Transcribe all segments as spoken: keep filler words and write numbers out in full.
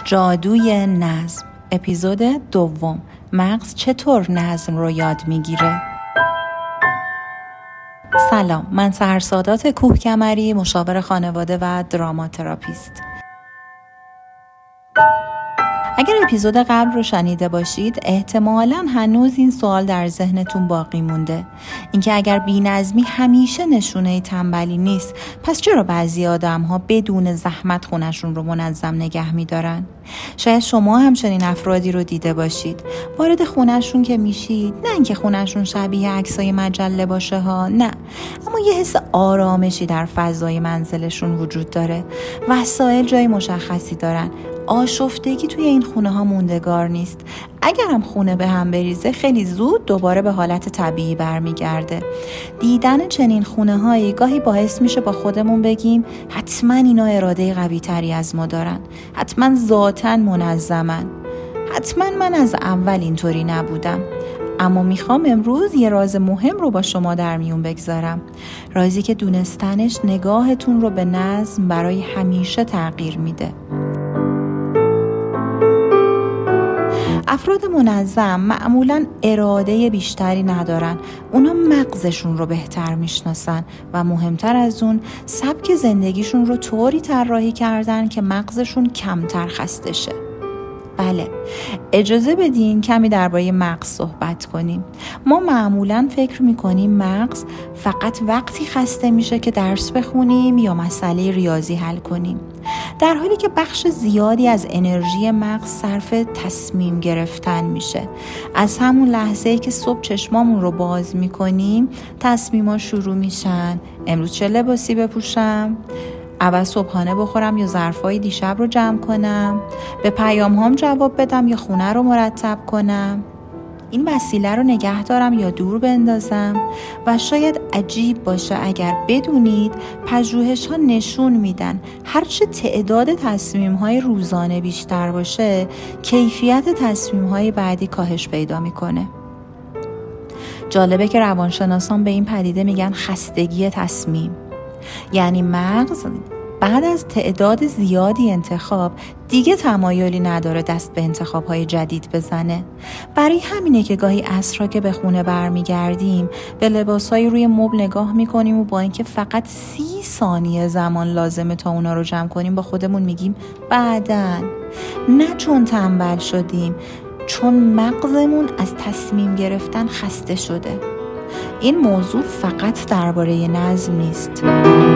جادوی نظم، اپیزود دوم. مغز چطور نظم رو یاد میگیره؟ سلام، من سحرسادات کوهکمری، مشاور خانواده و دراماتراپیست. اگر اپیزود قبل رو شنیده باشید، احتمالاً هنوز این سوال در ذهنتون باقی مونده. اینکه اگر بی‌نظمی همیشه نشونه تنبلی نیست، پس چرا بعضی آدم‌ها بدون زحمت خونشون رو منظم نگه می‌دارن؟ شاید شما همچنین افرادی رو دیده باشید. وارد خونشون که میشید، نه اینکه خونشون شبیه عکسای مجله باشه ها، نه، اما یه حس آرامشی در فضای منزلشون وجود داره. وسایل جای مشخصی دارن. آشفتگی توی این خونه ها موندگار نیست. اگر هم خونه به هم بریزه، خیلی زود دوباره به حالت طبیعی برمیگرده. دیدن چنین خونه هایی گاهی باعث میشه با خودمون بگیم حتما اینا اراده قوی تری از ما دارن، حتما ذاتاً منظمن، حتما من از اول اینطوری نبودم. اما میخوام امروز یه راز مهم رو با شما در میون بگذارم، رازی که دونستنش نگاهتون رو به نظم برای همیشه تغییر میده. افراد منظم معمولاً اراده بیشتری ندارن. اونا مغزشون رو بهتر میشناسن و مهمتر از اون سبک زندگیشون رو طوری طراحی کردن که مغزشون کمتر خسته شه. بله، اجازه بدین کمی درباره مغز صحبت کنیم. ما معمولاً فکر میکنیم مغز فقط وقتی خسته میشه که درس بخونیم یا مسئله ریاضی حل کنیم، در حالی که بخش زیادی از انرژی مغز صرف تصمیم گرفتن میشه. از همون لحظه‌ای که صبح چشمامون رو باز میکنیم، تصمیم‌ها شروع میشن. امروز چه لباسی بپوشم؟ اول صبحانه بخورم یا ظرفای دیشب رو جمع کنم؟ به پیام هام جواب بدم یا خونه رو مرتب کنم؟ این وسیله رو نگه دارم یا دور بندازم؟ و شاید عجیب باشه اگر بدونید پژوهش ها نشون میدن هرچه تعداد تصمیم های روزانه بیشتر باشه، کیفیت تصمیم های بعدی کاهش پیدا میکنه. جالبه که روانشناسان به این پدیده میگن خستگی تصمیم. یعنی مغز بعد از تعداد زیادی انتخاب دیگه تمایلی نداره دست به انتخاب‌های جدید بزنه. برای همینه که گاهی عصرها که به خونه برمیگردیم به لباس‌های روی مبل نگاه می‌کنیم و با اینکه فقط سی ثانیه زمان لازمه تا اونا رو جمع کنیم، با خودمون میگیم بعداً. نه چون تنبل شدیم، چون مغزمون از تصمیم گرفتن خسته شده. این موضوع فقط درباره نظم نیست.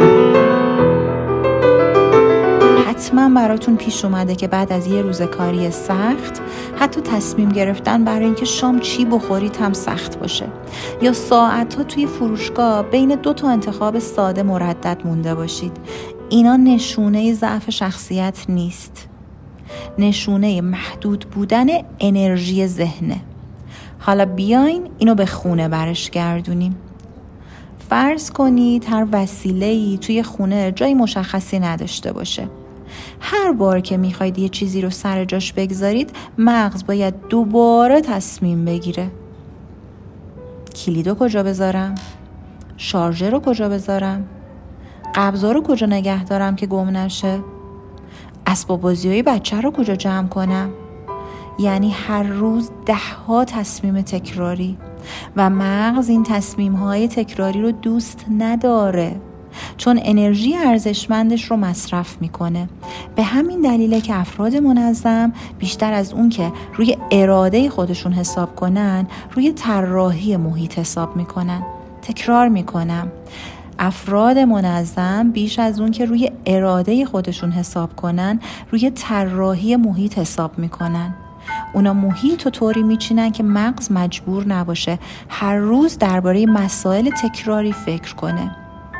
حتما براتون پیش اومده که بعد از یه روز کاری سخت، حتی تصمیم گرفتن برای اینکه شام چی بخورید هم سخت باشه، یا ساعت‌ها توی فروشگاه بین دو تا انتخاب ساده مردد مونده باشید. اینا نشونه ضعف شخصیت نیست، نشونه محدود بودن انرژی ذهنه. حالا بیاین اینو به خونه برش گردونیم. فرض کنید هر وسیله‌ای توی خونه جای مشخصی نداشته باشه. هر بار که میخواید یه چیزی رو سر جاش بگذارید، مغز باید دوباره تصمیم بگیره. کلیدو کجا بذارم؟ شارژر رو کجا بذارم؟ قبضا رو کجا نگه دارم که گم نشه؟ اسباب بازی‌های بچه رو کجا جمع کنم؟ یعنی هر روز ده ها تصمیم تکراری، و مغز این تصمیم های تکراری رو دوست نداره، چون انرژی ارزشمندش رو مصرف میکنه. به همین دلیله که افراد منظم بیشتر از اون که روی اراده خودشون حساب کنن، روی طراحی محیط حساب میکنن. تکرار میکنم، افراد منظم بیش از اون که روی اراده خودشون حساب کنن، روی طراحی محیط حساب میکنن. اونا محیط رو طوری میچینن که مغز مجبور نباشه هر روز درباره مسائل تکراری فکر کنه.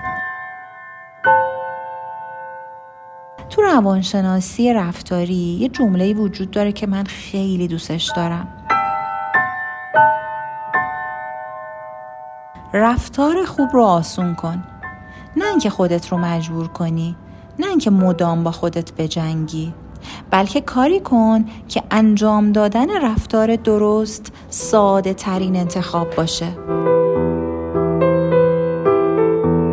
تو روانشناسی رفتاری یه جمله‌ای وجود داره که من خیلی دوستش دارم. رفتار خوب رو آسون کن، نه اینکه خودت رو مجبور کنی، نه اینکه مدام با خودت بجنگی، بلکه کاری کن که انجام دادن رفتار درست ساده ترین انتخاب باشه.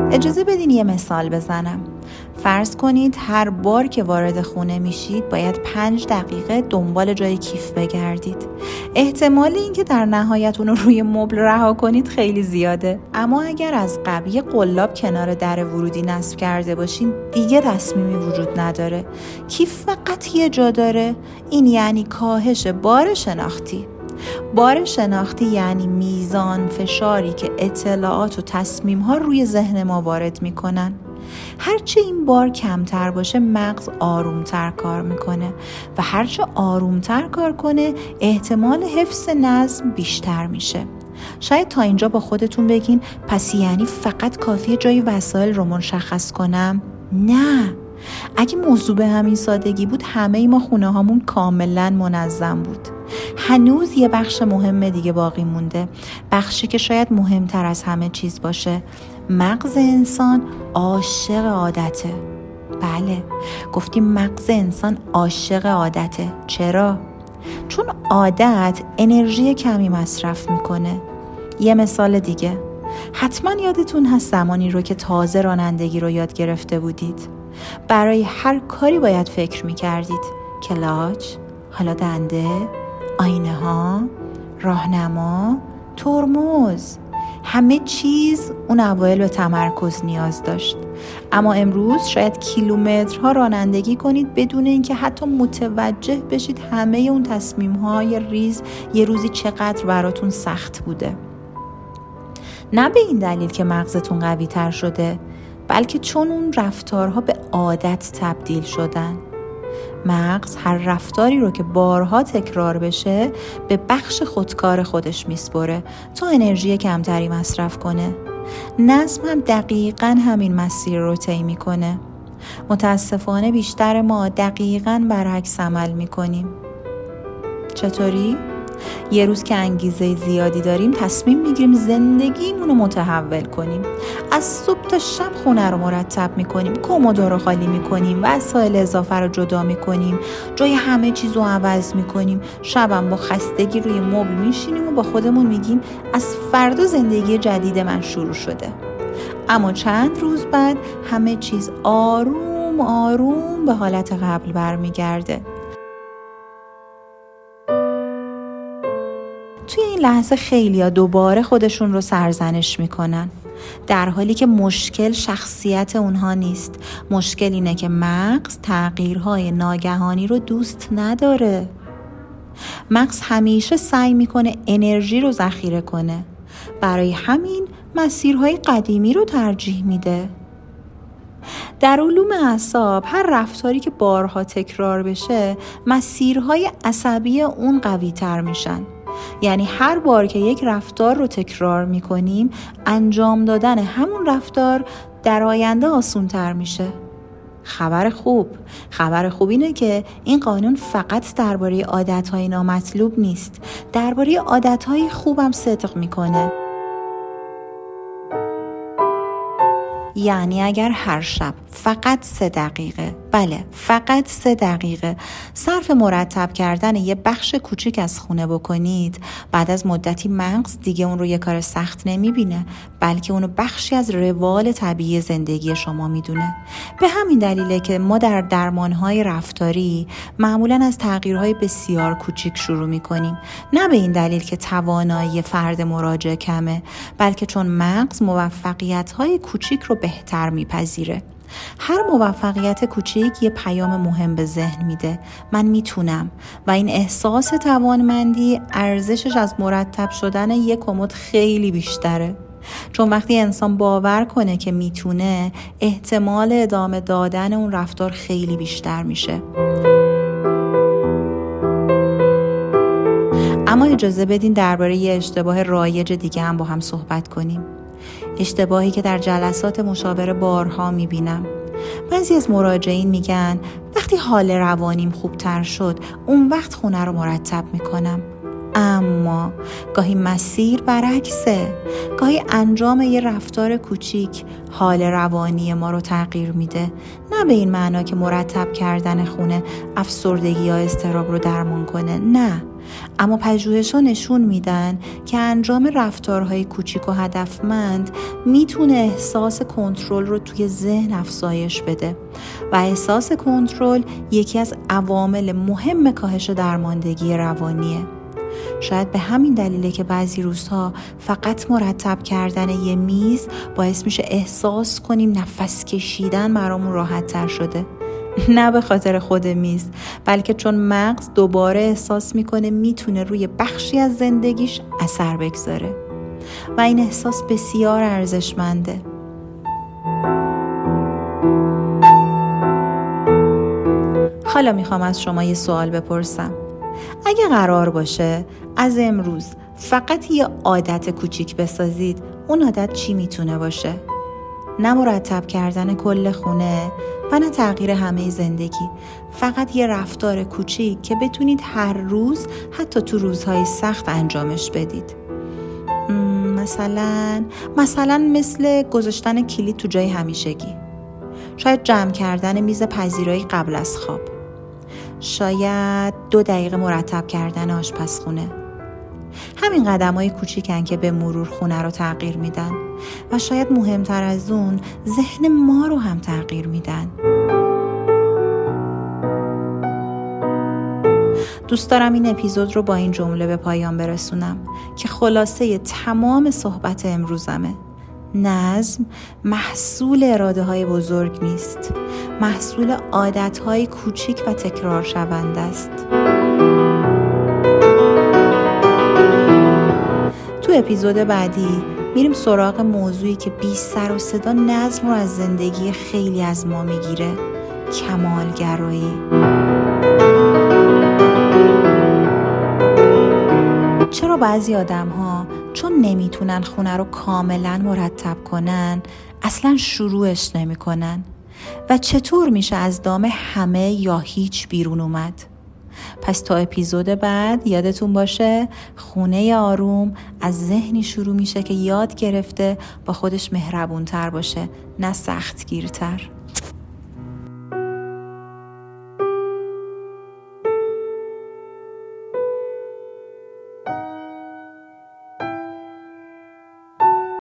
اجازه بدین یه مثال بزنم. فرض کنید هر بار که وارد خونه میشید باید پنج دقیقه دنبال جای کیف بگردید. احتمال اینکه در نهایت اون رو روی مبل رها کنید خیلی زیاده. اما اگر از قبل یه قلاب کنار در ورودی نصب کرده باشین دیگه تصمیمی وجود نداره. کیف فقط یه جا داره. این یعنی کاهش بار شناختی. بار شناختی یعنی میزان فشاری که اطلاعات و تصمیم‌ها روی ذهن ما وارد می‌کنن. هرچه این بار کمتر باشه مغز آرومتر کار میکنه و هرچه آرومتر کار کنه احتمال حفظ نظم بیشتر میشه. شاید تا اینجا با خودتون بگین پس یعنی فقط کافیه جای وسایل رو مشخص کنم؟ نه. اگه موضوع به همین سادگی بود همه ای ما خونه هامون کاملا منظم بود. هنوز یه بخش مهم دیگه باقی مونده، بخشی که شاید مهمتر از همه چیز باشه. مغز انسان عاشق عادته. بله، گفتیم مغز انسان عاشق عادته. چرا؟ چون عادت انرژی کمی مصرف میکنه. یه مثال دیگه، حتما یادتون هست زمانی رو که تازه رانندگی رو یاد گرفته بودید. برای هر کاری باید فکر میکردید. کلاچ، حالا دنده، آینه ها، راهنما، ترمز. همه چیز اون اوایل به تمرکز نیاز داشت. اما امروز شاید کیلومترها رانندگی کنید بدون اینکه حتی متوجه بشید همه اون تصمیم‌های ریز یه روزی چقدر براتون سخت بوده. نه به این دلیل که مغزتون قوی تر شده، بلکه چون اون رفتارها به عادت تبدیل شدن. مغز هر رفتاری رو که بارها تکرار بشه به بخش خودکار خودش میسپره تا انرژی کمتری مصرف کنه. نظم هم دقیقاً همین مسیر رو طی میکنه. متاسفانه بیشتر ما دقیقاً برعکس عمل میکنیم. چطوری؟ یه روز که انگیزه زیادی داریم تصمیم میگیریم زندگیمون رو متحول کنیم. از صبح تا شب خونه رو مرتب میکنیم، کمد رو خالی میکنیم، وسایل اضافه رو جدا میکنیم، جای همه چیز رو عوض میکنیم. شبم با خستگی روی مبل میشینیم و با خودمون میگیم از فردا زندگی جدید من شروع شده. اما چند روز بعد همه چیز آروم آروم به حالت قبل برمیگرده. توی این لحظه خیلیا دوباره خودشون رو سرزنش میکنن، در حالی که مشکل شخصیت اونها نیست. مشکل اینه که مغز تغییرهای ناگهانی رو دوست نداره. مغز همیشه سعی میکنه انرژی رو ذخیره کنه، برای همین مسیرهای قدیمی رو ترجیح میده. در علوم اعصاب هر رفتاری که بارها تکرار بشه مسیرهای عصبی اون قوی تر میشن. یعنی هر بار که یک رفتار رو تکرار میکنیم انجام دادن همون رفتار در آینده آسان تر میشه. خبر خوب خبر خوب اینه که این قانون فقط درباره عادتهای نامطلوب نیست، درباره عادتهای خوبم صدق میکنه. یعنی اگر هر شب فقط سه دقیقه، بله فقط سه دقیقه صرف مرتب کردن یه بخش کوچیک از خونه بکنید، بعد از مدتی مغز دیگه اون رو یه کار سخت نمیبینه، بلکه اونو بخشی از روال طبیعی زندگی شما میدونه. به همین دلیله که ما در درمانهای رفتاری معمولاً از تغییرهای بسیار کوچیک شروع میکنیم. نه به این دلیل که توانایی فرد مراجع کمه، بلکه چون مغز موفقیت‌های کوچیک رو بهتر میپذیره. هر موفقیت کوچیک یه پیام مهم به ذهن میده: من میتونم. و این احساس توانمندی ارزشش از مرتب شدن یک کمد خیلی بیشتره. چون وقتی انسان باور کنه که میتونه، احتمال ادامه دادن اون رفتار خیلی بیشتر میشه. اما اجازه بدین درباره یه اشتباه رایج دیگه هم با هم صحبت کنیم. اشتباهی که در جلسات مشاوره بارها میبینم. بعضی از مراجعین میگن وقتی حال روانیم خوبتر شد اون وقت خونه رو مرتب میکنم. اما گاهی مسیر برعکسه. گاهی انجام یه رفتار کوچیک حال روانی ما رو تغییر میده. نه به این معنا که مرتب کردن خونه افسردگی یا اضطراب رو درمان کنه. نه، اما پژوهش‌ها نشون میدن که انجام رفتارهای کوچیک و هدفمند میتونه احساس کنترل رو توی ذهن افزایش بده و احساس کنترل یکی از عوامل مهم کاهش درماندگی روانیه. شاید به همین دلیله که بعضی روزها فقط مرتب کردن یه میز باعث میشه احساس کنیم نفس کشیدن برامون راحت تر شده. نه به خاطر خود میز، بلکه چون مغز دوباره احساس میکنه میتونه روی بخشی از زندگیش اثر بگذاره و این احساس بسیار ارزشمنده. حالا میخوام از شما یه سوال بپرسم. اگه قرار باشه از امروز فقط یه عادت کوچیک بسازید، اون عادت چی میتونه باشه؟ نه مرتب کردن کل خونه و نه تغییر همه زندگی، فقط یه رفتار کوچیک که بتونید هر روز حتی تو روزهای سخت انجامش بدید. مثلا مثلا مثل گذاشتن کلید تو جای همیشگی، شاید جمع کردن میز پذیرایی قبل از خواب، شاید دو دقیقه مرتب کردن آشپزخونه. همین قدم‌های کوچیکن که به مرور خونه رو تغییر میدن و شاید مهمتر از اون ذهن ما رو هم تغییر میدن. دوست دارم این اپیزود رو با این جمله به پایان برسونم که خلاصه تمام صحبت امروزمه. نظم محصول اراده های بزرگ نیست، محصول عادت های کوچیک و تکرار شونده است. تو اپیزود بعدی میریم سراغ موضوعی که بی سر و صدا نظم رو از زندگی خیلی از ما میگیره: کمالگرایی. چرا بعضی آدم ها چون نمیتونن خونه رو کاملا مرتب کنن اصلا شروعش نمی کنن؟ و چطور میشه از دام همه یا هیچ بیرون اومد؟ پس تا اپیزود بعد یادتون باشه خونه آروم از ذهنی شروع میشه که یاد گرفته با خودش مهربونتر باشه، نه سختگیرتر.